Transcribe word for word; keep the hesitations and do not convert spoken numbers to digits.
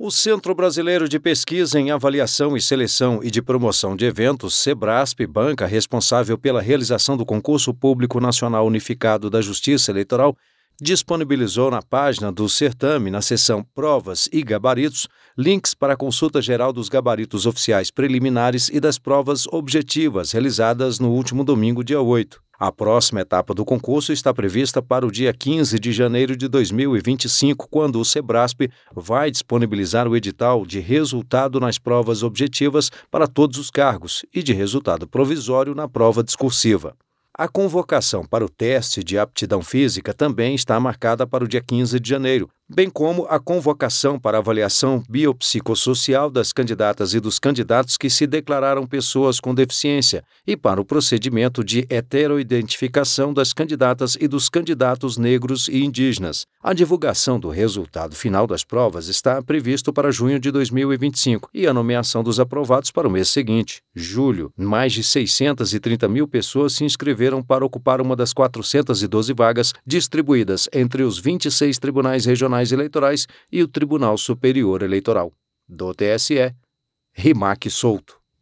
O Centro Brasileiro de Pesquisa em Avaliação e Seleção e de Promoção de Eventos, Sebrasp, banca responsável pela realização do Concurso Público Nacional Unificado da Justiça Eleitoral, disponibilizou na página do certame, na seção Provas e Gabaritos, links para a consulta geral dos gabaritos oficiais preliminares e das provas objetivas realizadas no último domingo, dia oito. A próxima etapa do concurso está prevista para o dia quinze de janeiro de dois mil e vinte e cinco, quando o Sebrasp vai disponibilizar o edital de resultado nas provas objetivas para todos os cargos e de resultado provisório na prova discursiva. A convocação para o teste de aptidão física também está marcada para o dia quinze de janeiro, bem como a convocação para a avaliação biopsicossocial das candidatas e dos candidatos que se declararam pessoas com deficiência e para o procedimento de heteroidentificação das candidatas e dos candidatos negros e indígenas. A divulgação do resultado final das provas está previsto para junho de dois mil e vinte e cinco e a nomeação dos aprovados para o mês seguinte, julho. Mais de seiscentas e trinta mil pessoas se inscreveram para ocupar uma das quatrocentas e doze vagas distribuídas entre os vinte e seis tribunais regionais eleitorais e o Tribunal Superior Eleitoral. Do T S E, Rimac Souto.